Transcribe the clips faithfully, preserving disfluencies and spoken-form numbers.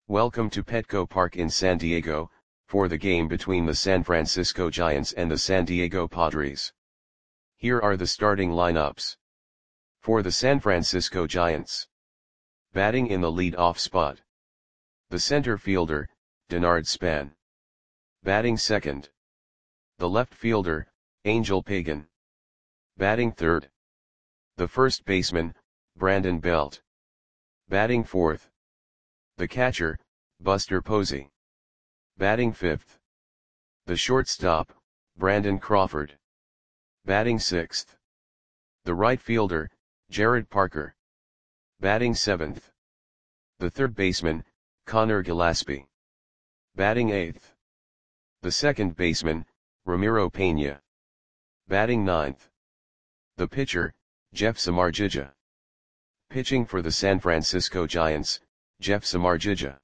Welcome to Petco Park in San Diego, for the game between the San Francisco Giants and the San Diego Padres. Here are the starting lineups. For the San Francisco Giants. Batting in the lead-off spot. The center fielder, Denard Span. Batting second. The left fielder, Angel Pagan. Batting third. The first baseman, Brandon Belt. Batting fourth. The catcher, Buster Posey. Batting fifth. The shortstop, Brandon Crawford. Batting sixth. The right fielder, Jared Parker. Batting seventh. The third baseman, Connor Gillaspie. Batting eighth. The second baseman, Ramiro Pena. Batting ninth. The pitcher, Jeff Samardzija. Pitching for the San Francisco Giants, Jeff Samardzija.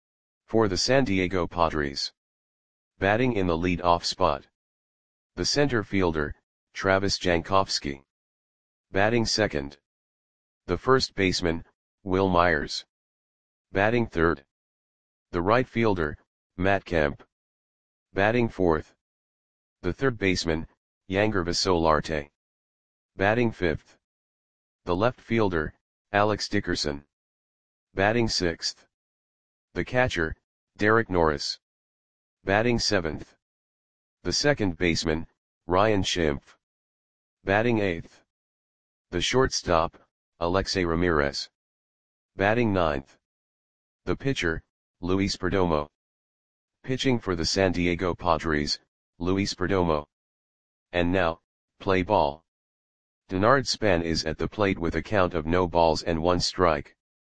For the San Diego Padres. Batting in the lead-off spot. The center fielder, Travis Jankowski. Batting second. The first baseman, Wil Myers. Batting third. The right fielder, Matt Kemp. Batting fourth. The third baseman, Yangervis Solarte. Batting fifth. The left fielder, Alex Dickerson. Batting sixth. The catcher, Derek Norris. Batting seventh. The second baseman, Ryan Schimpf. Batting eighth. The shortstop, Alexei Ramirez. Batting ninth. The pitcher, Luis Perdomo. Pitching for the San Diego Padres, Luis Perdomo. And now, play ball. Denard Span is at the plate with a count of no balls and one strike.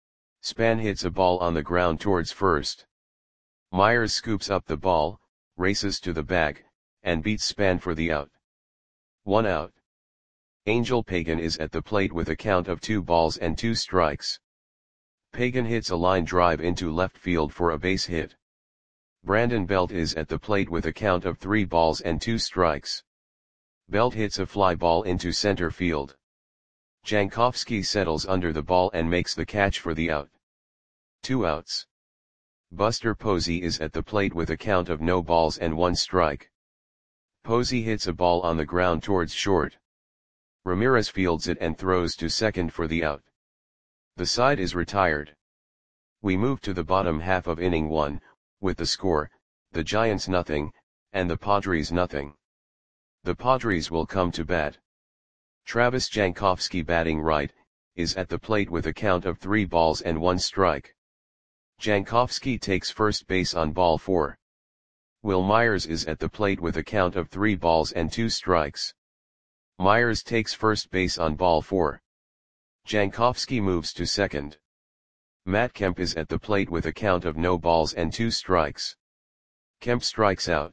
Span hits a ball on the ground towards first. Myers scoops up the ball, races to the bag, and beats Span for the out. One out. Angel Pagan is at the plate with a count of two balls and two strikes. Pagan hits a line drive into left field for a base hit. Brandon Belt is at the plate with a count of three balls and two strikes. Belt hits a fly ball into center field. Jankowski settles under the ball and makes the catch for the out. Two outs. Buster Posey is at the plate with a count of no balls and one strike. Posey hits a ball on the ground towards short. Ramirez fields it and throws to second for the out. The side is retired. We move to the bottom half of inning one, with the score, the Giants nothing, and the Padres nothing. The Padres will come to bat. Travis Jankowski batting right, is at the plate with a count of three balls and one strike. Jankowski takes first base on ball four. Wil Myers is at the plate with a count of three balls and two strikes. Myers takes first base on ball four. Jankowski moves to second. Matt Kemp is at the plate with a count of no balls and two strikes. Kemp strikes out.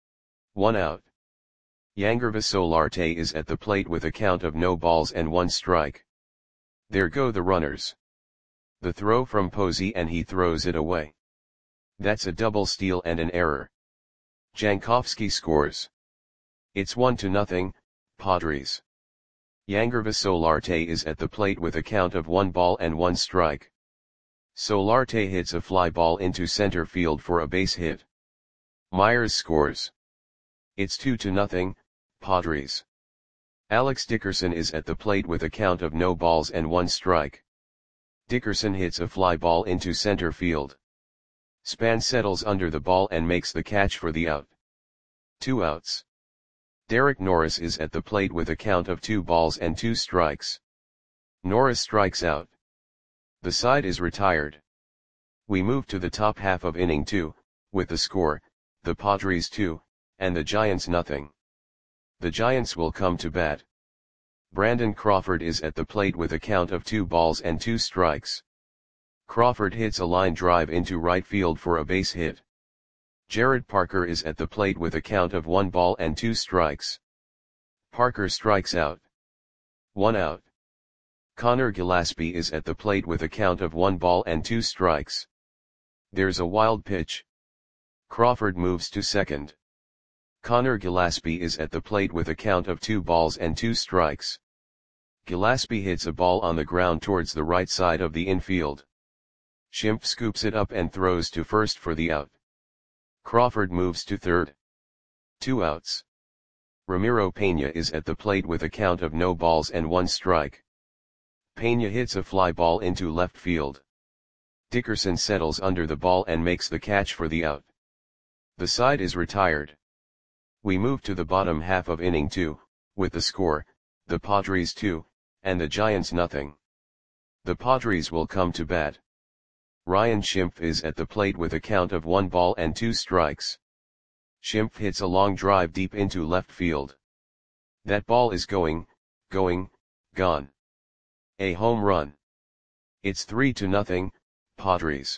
One out. Yangervis Solarte is at the plate with a count of no balls and one strike. There go the runners. The throw from Posey and he throws it away. That's a double steal and an error. Jankowski scores. It's one to nothing, Padres. Yangervis Solarte is at the plate with a count of one ball and one strike. Solarte hits a fly ball into center field for a base hit. Myers scores. It's two to nothing, Padres. Alex Dickerson is at the plate with a count of no balls and one strike. Dickerson hits a fly ball into center field. Span settles under the ball and makes the catch for the out. Two outs. Derek Norris is at the plate with a count of two balls and two strikes. Norris strikes out. The side is retired. We move to the top half of inning two, with the score, the Padres two, and the Giants nothing. The Giants will come to bat. Brandon Crawford is at the plate with a count of two balls and two strikes. Crawford hits a line drive into right field for a base hit. Jared Parker is at the plate with a count of one ball and two strikes. Parker strikes out. One out. Connor Gillaspie is at the plate with a count of one ball and two strikes. There's a wild pitch. Crawford moves to second. Connor Gillaspie is at the plate with a count of two balls and two strikes. Gillaspie hits a ball on the ground towards the right side of the infield. Schimpf scoops it up and throws to first for the out. Crawford moves to third. Two outs. Ramiro Peña is at the plate with a count of no balls and one strike. Peña hits a fly ball into left field. Dickerson settles under the ball and makes the catch for the out. The side is retired. We move to the bottom half of inning two, with the score, the Padres two, and the Giants nothing. The Padres will come to bat. Ryan Schimpf is at the plate with a count of one ball and two strikes. Schimpf hits a long drive deep into left field. That ball is going, going, gone. A home run. It's three to nothing, Padres.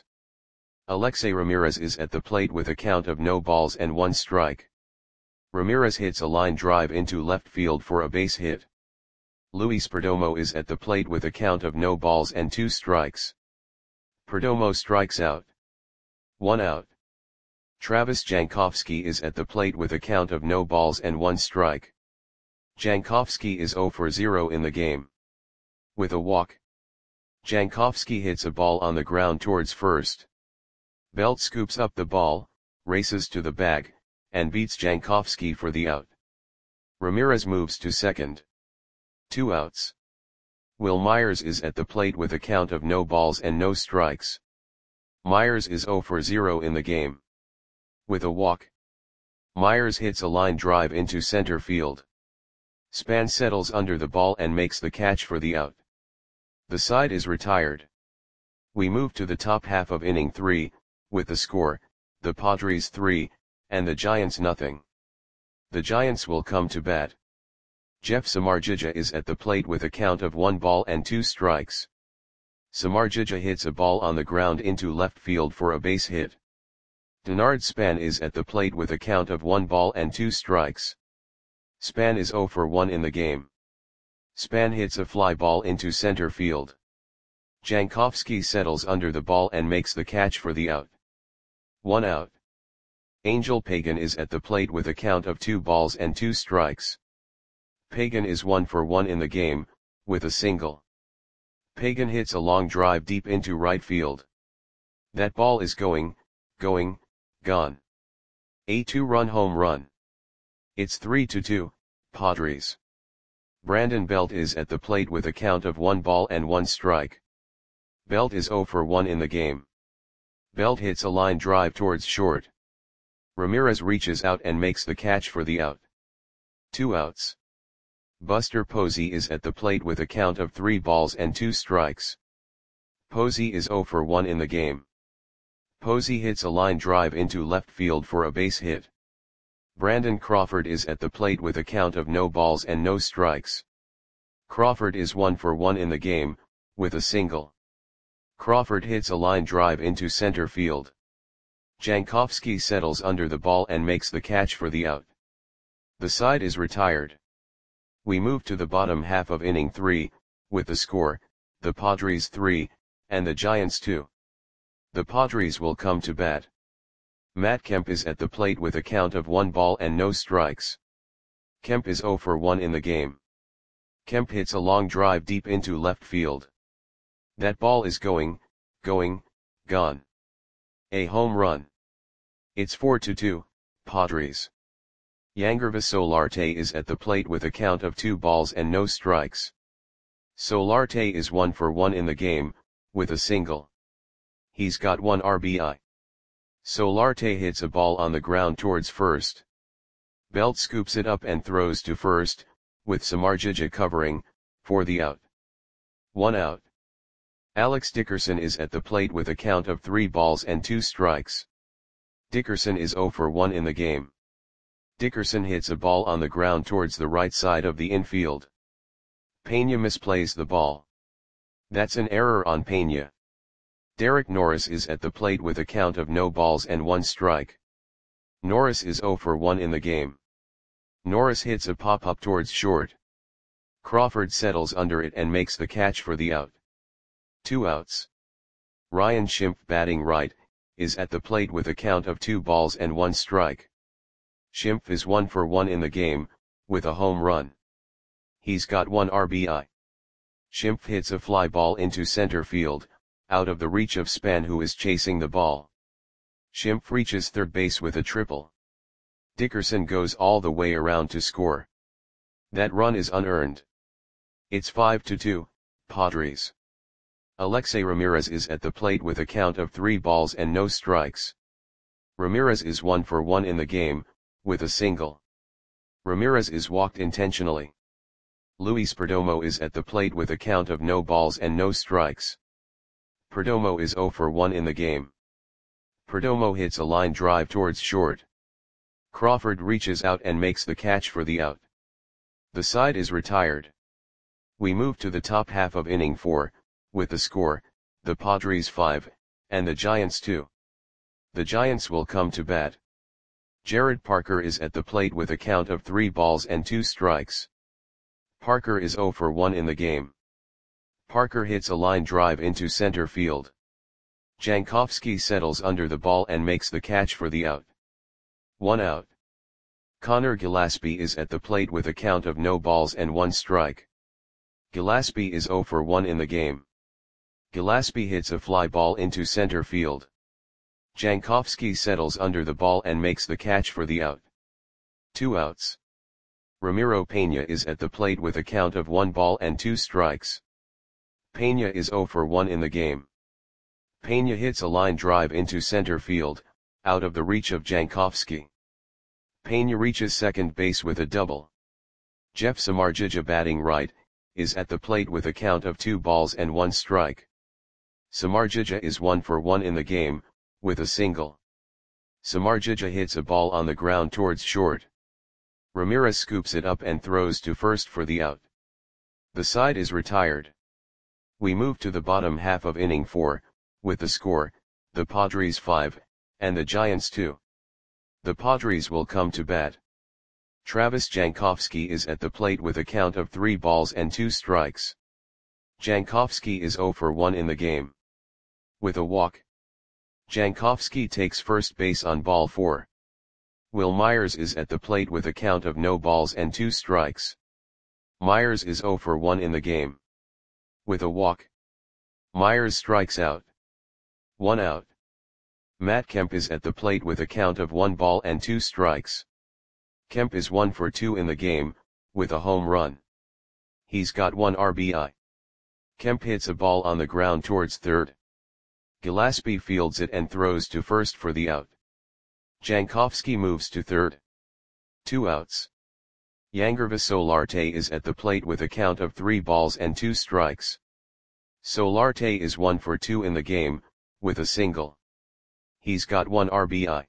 Alexei Ramirez is at the plate with a count of no balls and one strike. Ramirez hits a line drive into left field for a base hit. Luis Perdomo is at the plate with a count of no balls and two strikes. Perdomo strikes out. One out. Travis Jankowski is at the plate with a count of no balls and one strike. Jankowski is zero for zero in the game. With a walk. Jankowski hits a ball on the ground towards first. Belt scoops up the ball, races to the bag, and beats Jankowski for the out. Ramirez moves to second. Two outs. Will Myers is at the plate with a count of no balls and no strikes. Myers is zero for zero in the game. With a walk. Myers hits a line drive into center field. Span settles under the ball and makes the catch for the out. The side is retired. We move to the top half of inning three, with the score, the Padres three, and the Giants nothing. The Giants will come to bat. Jeff Samardzija is at the plate with a count of one ball and two strikes. Samardzija hits a ball on the ground into left field for a base hit. Denard Span is at the plate with a count of one ball and two strikes. Span is zero for one in the game. Span hits a fly ball into center field. Jankowski settles under the ball and makes the catch for the out. One out. Angel Pagan is at the plate with a count of two balls and two strikes. Pagan is one for one in the game, with a single. Pagan hits a long drive deep into right field. That ball is going, going, gone. A two-run home run. It's three to two, Padres. Brandon Belt is at the plate with a count of one ball and one strike. Belt is zero for one in the game. Belt hits a line drive towards short. Ramirez reaches out and makes the catch for the out. Two outs. Buster Posey is at the plate with a count of three balls and two strikes. Posey is zero for one in the game. Posey hits a line drive into left field for a base hit. Brandon Crawford is at the plate with a count of no balls and no strikes. Crawford is one for one in the game, with a single. Crawford hits a line drive into center field. Jankowski settles under the ball and makes the catch for the out. The side is retired. We move to the bottom half of inning three, with the score, the Padres three, and the Giants two. The Padres will come to bat. Matt Kemp is at the plate with a count of one ball and no strikes. Kemp is zero for one in the game. Kemp hits a long drive deep into left field. That ball is going, going, gone. A home run. It's four to two, Padres. Yangervis Solarte is at the plate with a count of two balls and no strikes. Solarte is one for one in the game, with a single. He's got one R B I. Solarte hits a ball on the ground towards first. Belt scoops it up and throws to first, with Samardzija covering, for the out. One out. Alex Dickerson is at the plate with a count of three balls and two strikes. Dickerson is zero for one in the game. Dickerson hits a ball on the ground towards the right side of the infield. Peña misplays the ball. That's an error on Peña. Derek Norris is at the plate with a count of no balls and one strike. Norris is zero for one in the game. Norris hits a pop-up towards short. Crawford settles under it and makes the catch for the out. Two outs. Ryan Schimpf, batting right, is at the plate with a count of two balls and one strike. Schimpf is one for one in the game, with a home run. He's got one R B I. Schimpf hits a fly ball into center field, out of the reach of Span, who is chasing the ball. Schimpf reaches third base with a triple. Dickerson goes all the way around to score. That run is unearned. It's five to two, Padres. Alexei Ramirez is at the plate with a count of three balls and no strikes. Ramirez is one for one in the game, with a single. Ramirez is walked intentionally. Luis Perdomo is at the plate with a count of no balls and no strikes. Perdomo is zero for one in the game. Perdomo hits a line drive towards short. Crawford reaches out and makes the catch for the out. The side is retired. We move to the top half of inning four, with the score, the Padres five, and the Giants two. The Giants will come to bat. Jared Parker is at the plate with a count of three balls and two strikes. Parker is zero for one in the game. Parker hits a line drive into center field. Jankowski settles under the ball and makes the catch for the out. One out. Connor Gillaspie is at the plate with a count of no balls and one strike. Gillaspie is zero for one in the game. Gillaspie hits a fly ball into center field. Jankowski settles under the ball and makes the catch for the out. Two outs. Ramiro Peña is at the plate with a count of one ball and two strikes. Peña is zero for one in the game. Peña hits a line drive into center field, out of the reach of Jankowski. Peña reaches second base with a double. Jeff Samardzija, batting right, is at the plate with a count of two balls and one strike. Samardzija is one for one in the game, with a single. Samardzija hits a ball on the ground towards short. Ramirez scoops it up and throws to first for the out. The side is retired. We move to the bottom half of inning four, with the score, the Padres five, and the Giants two. The Padres will come to bat. Travis Jankowski is at the plate with a count of three balls and two strikes. Jankowski is zero for one in the game. With a walk. Jankowski takes first base on ball four. Will Myers is at the plate with a count of no balls and two strikes. Myers is zero for one in the game. With a walk. Myers strikes out. One out. Matt Kemp is at the plate with a count of one ball and two strikes. Kemp is one for two in the game, with a home run. He's got one R B I. Kemp hits a ball on the ground towards third. Gillaspie fields it and throws to first for the out. Jankowski moves to third. Two outs. Yangervis Solarte is at the plate with a count of three balls and two strikes. Solarte is one for two in the game, with a single. He's got one R B I.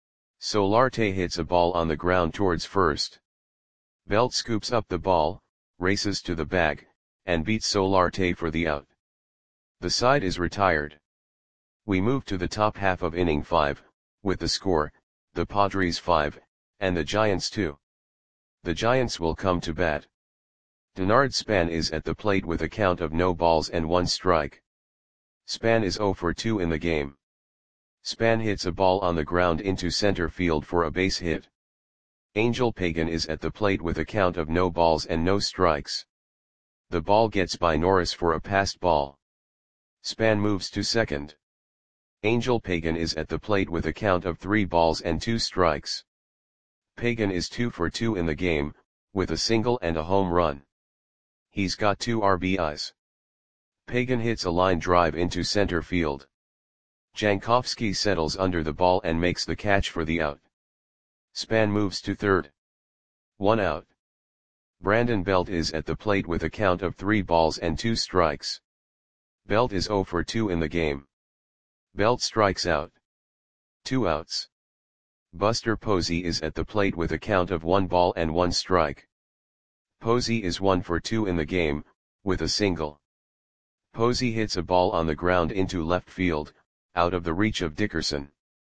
Solarte hits a ball on the ground towards first. Belt scoops up the ball, races to the bag, and beats Solarte for the out. The side is retired. We move to the top half of inning five, with the score, the Padres five, and the Giants two. The Giants will come to bat. Denard Span is at the plate with a count of no balls and one strike. Span is zero for two in the game. Span hits a ball on the ground into center field for a base hit. Angel Pagan is at the plate with a count of no balls and no strikes. The ball gets by Norris for a passed ball. Span moves to second. Angel Pagan is at the plate with a count of three balls and two strikes. Pagan is two for two in the game, with a single and a home run. He's got two R B Is. Pagan hits a line drive into center field. Jankowski settles under the ball and makes the catch for the out. Span moves to third. One out. Brandon Belt is at the plate with a count of three balls and two strikes. Belt is zero for two in the game. Belt strikes out. Two outs. Buster Posey is at the plate with a count of one ball and one strike. Posey is one for two in the game, with a single. Posey hits a ball on the ground into left field, out of the reach of Dickerson.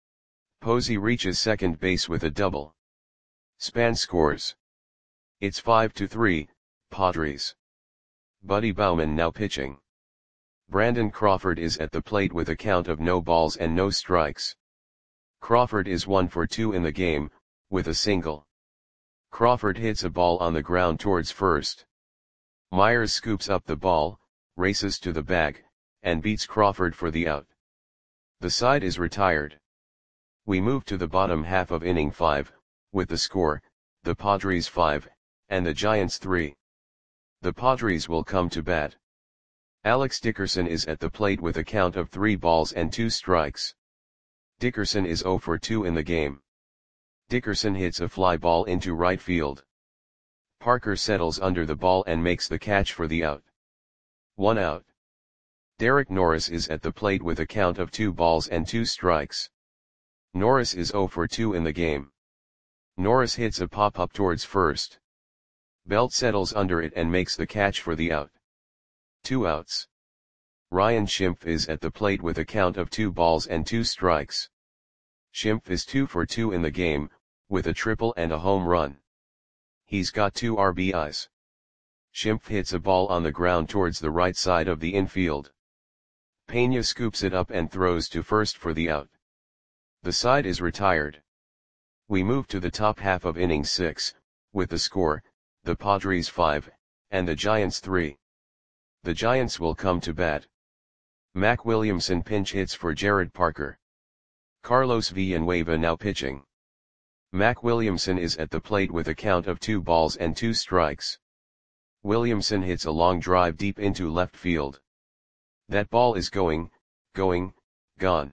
Posey reaches second base with a double. Span scores. It's five to three, Padres. Buddy Bauman now pitching. Brandon Crawford is at the plate with a count of no balls and no strikes. Crawford is one for two in the game, with a single. Crawford hits a ball on the ground towards first. Myers scoops up the ball, races to the bag, and beats Crawford for the out. The side is retired. We move to the bottom half of inning five, with the score, the Padres five, and the Giants three. The Padres will come to bat. Alex Dickerson is at the plate with a count of three balls and two strikes. Dickerson is zero for two in the game. Dickerson hits a fly ball into right field. Parker settles under the ball and makes the catch for the out. One out. Derek Norris is at the plate with a count of two balls and two strikes. Norris is zero for two in the game. Norris hits a pop-up towards first. Belt settles under it and makes the catch for the out. Two outs. Ryan Schimpf is at the plate with a count of two balls and two strikes. Schimpf is two for two in the game, with a triple and a home run. He's got two R B Is. Schimpf hits a ball on the ground towards the right side of the infield. Pena scoops it up and throws to first for the out. The side is retired. We move to the top half of inning six, with the score, the Padres five, and the Giants three. The Giants will come to bat. Mac Williamson pinch hits for Jared Parker. Carlos Villanueva now pitching. Mac Williamson is at the plate with a count of two balls and two strikes. Williamson hits a long drive deep into left field. That ball is going, going, gone.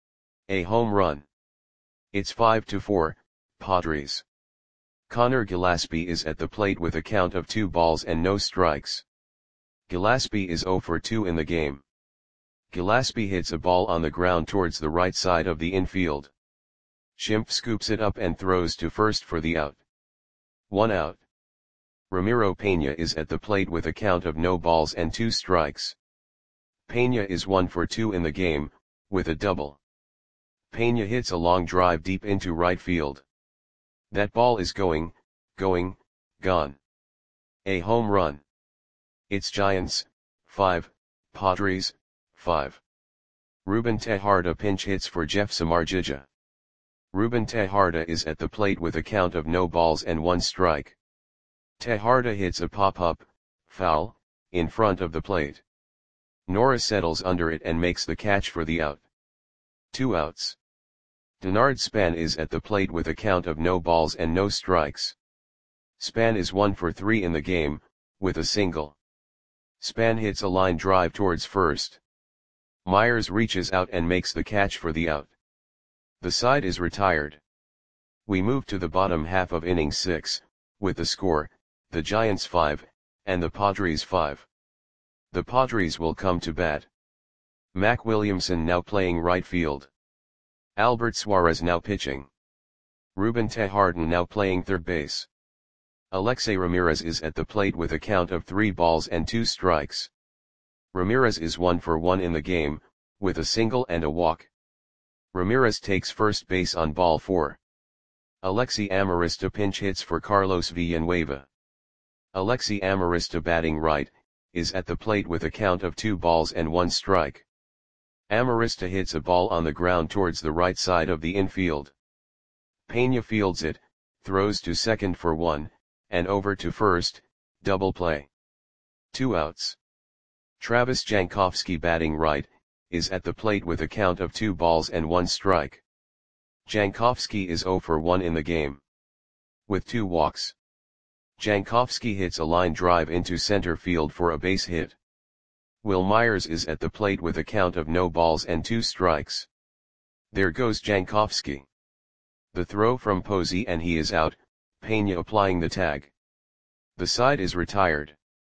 A home run. It's five to four, Padres. Connor Gillaspie is at the plate with a count of two balls and no strikes. Gillaspie is zero for two in the game. Gillaspie hits a ball on the ground towards the right side of the infield. Schimpf scoops it up and throws to first for the out. One out. Ramiro Pena is at the plate with a count of no balls and two strikes. Pena is one for two in the game, with a double. Pena hits a long drive deep into right field. That ball is going, going, gone. A home run. It's Giants, five, Padres, five. Ruben Tejada pinch hits for Jeff Samardzija. Ruben Tejada is at the plate with a count of no balls and one strike. Tejada hits a pop-up, foul, in front of the plate. Norris settles under it and makes the catch for the out. Two outs. Denard Span is at the plate with a count of no balls and no strikes. Span is one for three in the game, with a single. Span hits a line drive towards first. Myers reaches out and makes the catch for the out. The side is retired. We move to the bottom half of inning six, with the score, the Giants five, and the Padres five. The Padres will come to bat. Mac Williamson now playing right field. Albert Suarez now pitching. Ruben Tejada now playing third base. Alexei Ramirez is at the plate with a count of three balls and two strikes. Ramirez is one for one in the game, with a single and a walk. Ramirez takes first base on ball four. Alexi Amarista pinch hits for Carlos Villanueva. Alexi Amarista batting right, is at the plate with a count of two balls and one strike. Amarista hits a ball on the ground towards the right side of the infield. Pena fields it, throws to second for one, and over to first, double play. Two outs. Travis Jankowski batting right, is at the plate with a count of two balls and one strike. Jankowski is zero for one in the game. With two walks. Jankowski hits a line drive into center field for a base hit. Will Myers is at the plate with a count of no balls and two strikes. There goes Jankowski. The throw from Posey and he is out, Pena applying the tag. The side is retired.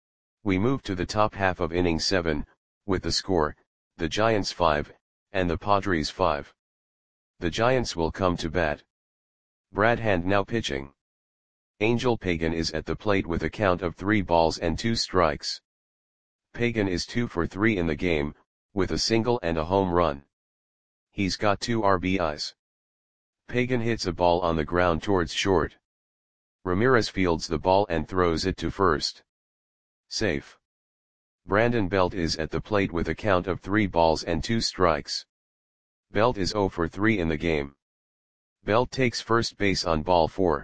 We move to the top half of inning seven, with the score, the Giants five, and the Padres five. The Giants will come to bat. Brad Hand now pitching. Angel Pagan is at the plate with a count of three balls and two strikes. Pagan is two for three in the game, with a single and a home run. He's got two R B Is. Pagan hits a ball on the ground towards short. Ramirez fields the ball and throws it to first. Safe. Brandon Belt is at the plate with a count of three balls and two strikes. Belt is zero for three in the game. Belt takes first base on ball four.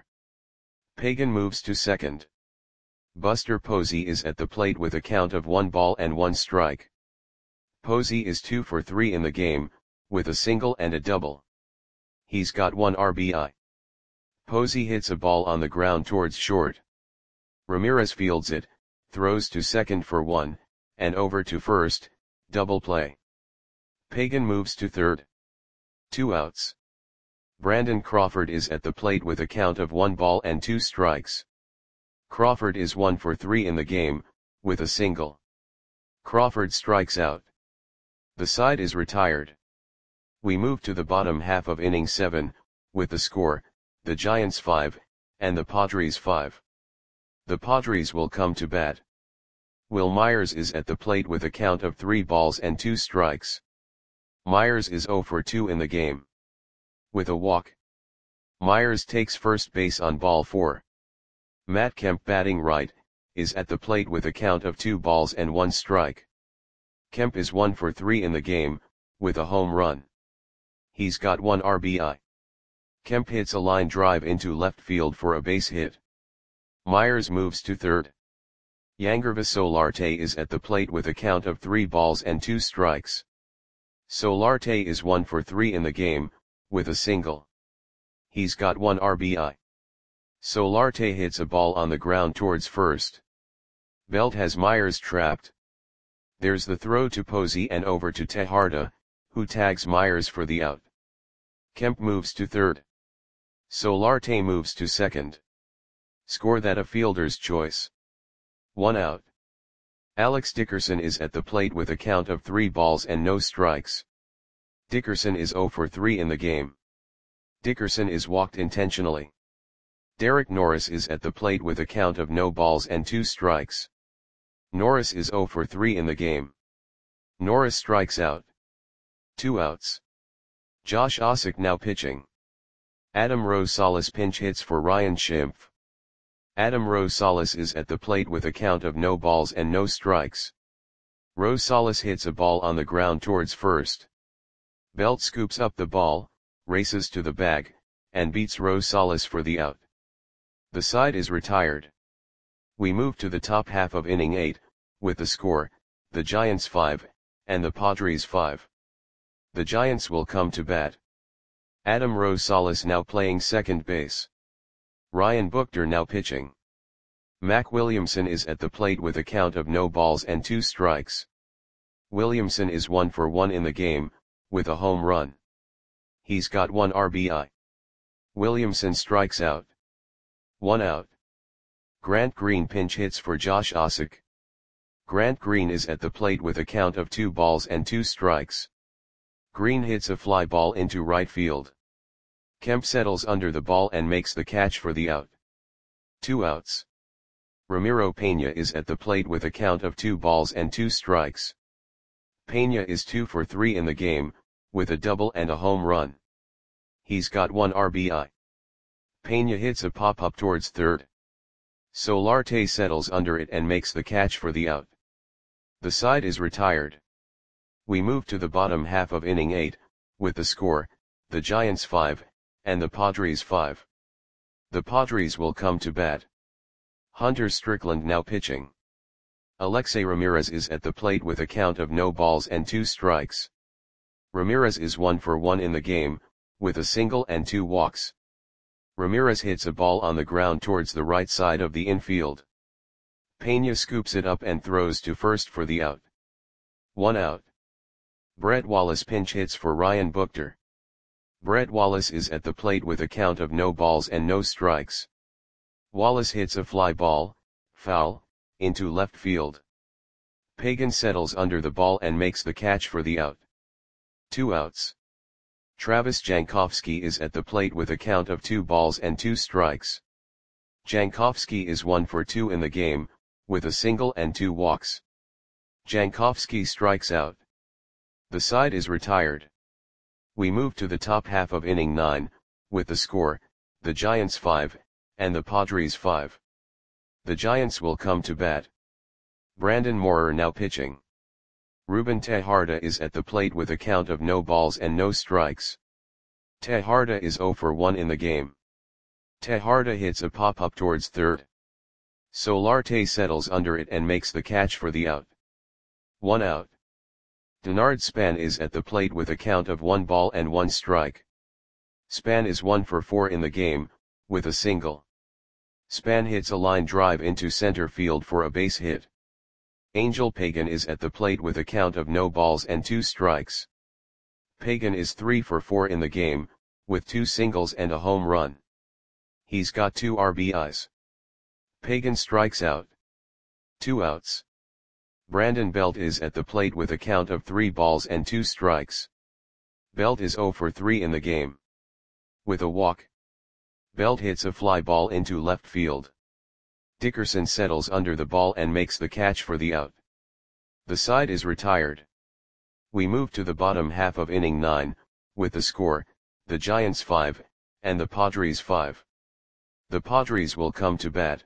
Pagan moves to second. Buster Posey is at the plate with a count of one ball and one strike. Posey is two for three in the game, with a single and a double. He's got one R B I. Posey hits a ball on the ground towards short. Ramirez fields it, throws to second for one, and over to first, double play. Pagan moves to third. Two outs. Brandon Crawford is at the plate with a count of one ball and two strikes. Crawford is one for three in the game, with a single. Crawford strikes out. The side is retired. We move to the bottom half of inning seven, with the score, the Giants five, and the Padres five. The Padres will come to bat. Will Myers is at the plate with a count of three balls and two strikes. Myers is zero for two in the game. With a walk. Myers takes first base on ball four. Matt Kemp, batting right, is at the plate with a count of two balls and one strike. Kemp is one for three in the game, with a home run. He's got one R B I. Kemp hits a line drive into left field for a base hit. Myers moves to third. Yangervis Solarte is at the plate with a count of three balls and two strikes. Solarte is one for three in the game, with a single. He's got one R B I. Solarte hits a ball on the ground towards first. Belt has Myers trapped. There's the throw to Posey and over to Tejada, who tags Myers for the out. Kemp moves to third. Solarte moves to second. Score that a fielder's choice. One out. Alex Dickerson is at the plate with a count of three balls and no strikes. Dickerson is zero for three in the game. Dickerson is walked intentionally. Derek Norris is at the plate with a count of no balls and two strikes. Norris is zero for three in the game. Norris strikes out. Two outs. Josh Ossock now pitching. Adam Rosales pinch hits for Ryan Schimpf. Adam Rosales is at the plate with a count of no balls and no strikes. Rosales hits a ball on the ground towards first. Belt scoops up the ball, races to the bag, and beats Rosales for the out. The side is retired. We move to the top half of inning eight, with the score, the Giants five, and the Padres five. The Giants will come to bat. Adam Rosales now playing second base. Ryan Buchter now pitching. Mac Williamson is at the plate with a count of no balls and two strikes. Williamson is one for one in the game, with a home run. He's got one R B I. Williamson strikes out. One out. Grant Green pinch hits for Josh Ossock. Grant Green is at the plate with a count of two balls and two strikes. Green hits a fly ball into right field. Kemp settles under the ball and makes the catch for the out. Two outs. Ramiro Pena is at the plate with a count of two balls and two strikes. Pena is two for three in the game, with a double and a home run. He's got one R B I. Pena hits a pop-up towards third. Solarte settles under it and makes the catch for the out. The side is retired. We move to the bottom half of inning eight, with the score, the Giants five, and the Padres five. The Padres will come to bat. Hunter Strickland now pitching. Alexei Ramirez is at the plate with a count of no balls and two strikes. Ramirez is one for one in the game, with a single and two walks. Ramirez hits a ball on the ground towards the right side of the infield. Pena scoops it up and throws to first for the out. One out. Brett Wallace pinch hits for Ryan Buchter. Brett Wallace is at the plate with a count of no balls and no strikes. Wallace hits a fly ball, foul, into left field. Pagan settles under the ball and makes the catch for the out. Two outs. Travis Jankowski is at the plate with a count of two balls and two strikes. Jankowski is one for two in the game, with a single and two walks. Jankowski strikes out. The side is retired. We move to the top half of inning nine, with the score, the Giants five, and the Padres five. The Giants will come to bat. Brandon Moorer now pitching. Ruben Tejada is at the plate with a count of no balls and no strikes. Tejada is zero for one in the game. Tejada hits a pop-up towards third. Solarte settles under it and makes the catch for the out. One out. Denard Span is at the plate with a count of one ball and one strike. Span is one for four in the game, with a single. Span hits a line drive into center field for a base hit. Angel Pagan is at the plate with a count of no balls and two strikes. Pagan is three for four in the game, with two singles and a home run. He's got two R B Is. Pagan strikes out. Two outs. Brandon Belt is at the plate with a count of three balls and two strikes. Belt is zero for three in the game. With a walk. Belt hits a fly ball into left field. Dickerson settles under the ball and makes the catch for the out. The side is retired. We move to the bottom half of inning nine, with the score, the Giants five, and the Padres five. The Padres will come to bat.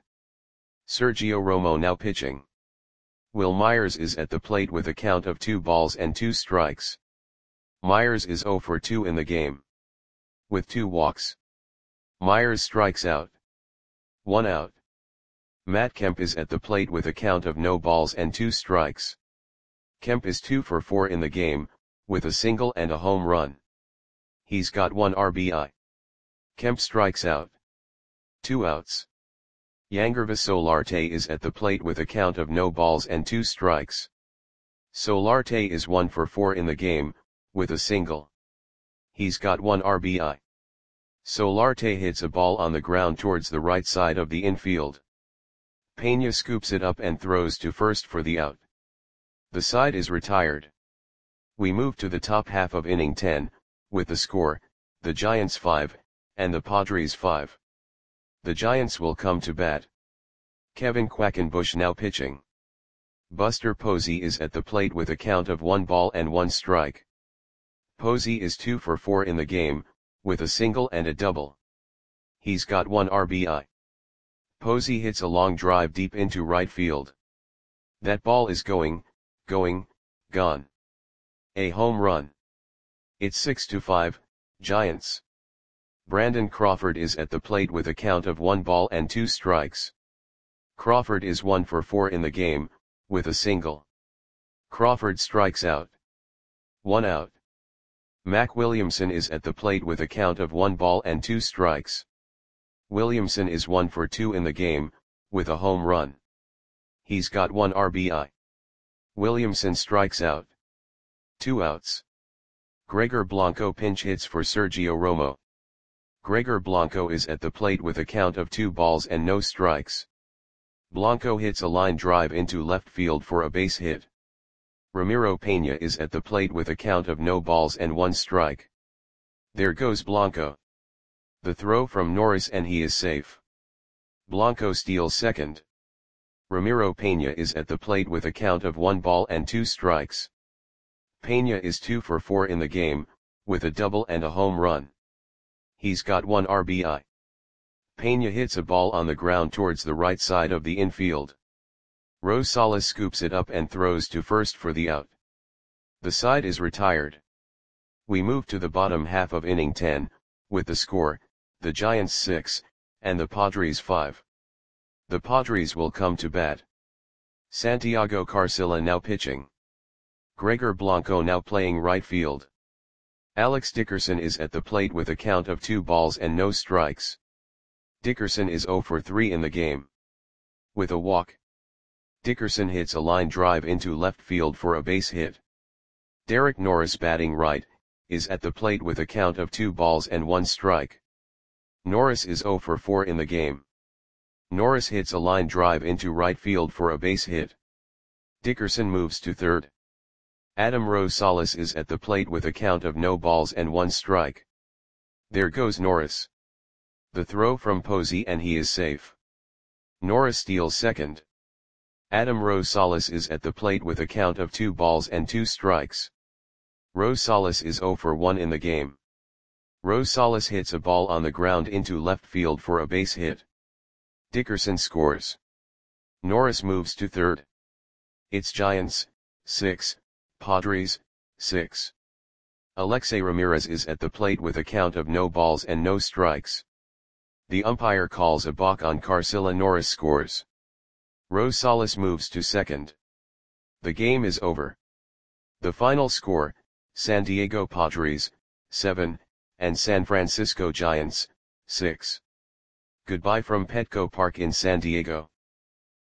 Sergio Romo now pitching. Will Myers is at the plate with a count of two balls and two strikes. Myers is zero for two in the game. With two walks. Myers strikes out. One out. Matt Kemp is at the plate with a count of no balls and two strikes. Kemp is two for four in the game, with a single and a home run. He's got one R B I. Kemp strikes out. Two outs. Yangervis Solarte is at the plate with a count of no balls and two strikes. Solarte is one for four in the game, with a single. He's got one R B I. Solarte hits a ball on the ground towards the right side of the infield. Pena scoops it up and throws to first for the out. The side is retired. We move to the top half of inning ten, with the score, the Giants five, and the Padres five. The Giants will come to bat. Kevin Quackenbush now pitching. Buster Posey is at the plate with a count of one ball and one strike. Posey is two for four in the game, with a single and a double. He's got one R B I. Posey hits a long drive deep into right field. That ball is going, going, gone. A home run. It's six to five, Giants. Brandon Crawford is at the plate with a count of one ball and two strikes. Crawford is one for four in the game, with a single. Crawford strikes out. One out. Mac Williamson is at the plate with a count of one ball and two strikes. Williamson is one for two in the game, with a home run. He's got one R B I. Williamson strikes out. Two outs. Gregor Blanco pinch hits for Sergio Romo. Gregor Blanco is at the plate with a count of two balls and no strikes. Blanco hits a line drive into left field for a base hit. Ramiro Pena is at the plate with a count of no balls and one strike. There goes Blanco. The throw from Norris and he is safe. Blanco steals second. Ramiro Pena is at the plate with a count of one ball and two strikes. Pena is two for four in the game, with a double and a home run. He's got one R B I. Pena hits a ball on the ground towards the right side of the infield. Rosales scoops it up and throws to first for the out. The side is retired. We move to the bottom half of inning ten, with the score, the Giants six, and the Padres five. The Padres will come to bat. Santiago Carcilla now pitching. Gregor Blanco now playing right field. Alex Dickerson is at the plate with a count of two balls and no strikes. Dickerson is zero for three in the game. With a walk. Dickerson hits a line drive into left field for a base hit. Derek Norris batting right, is at the plate with a count of two balls and one strike. Norris is zero for four in the game. Norris hits a line drive into right field for a base hit. Dickerson moves to third. Adam Rosales is at the plate with a count of no balls and one strike. There goes Norris. The throw from Posey and he is safe. Norris steals second. Adam Rosales is at the plate with a count of two balls and two strikes. Rosales is zero for one in the game. Rosales hits a ball on the ground into left field for a base hit. Dickerson scores. Norris moves to third. It's Giants, six, Padres, six. Alexei Ramirez is at the plate with a count of no balls and no strikes. The umpire calls a balk on Carcilla. Norris scores. Rosales moves to second. The game is over. The final score, San Diego Padres, seven, and San Francisco Giants, six. Goodbye from Petco Park in San Diego.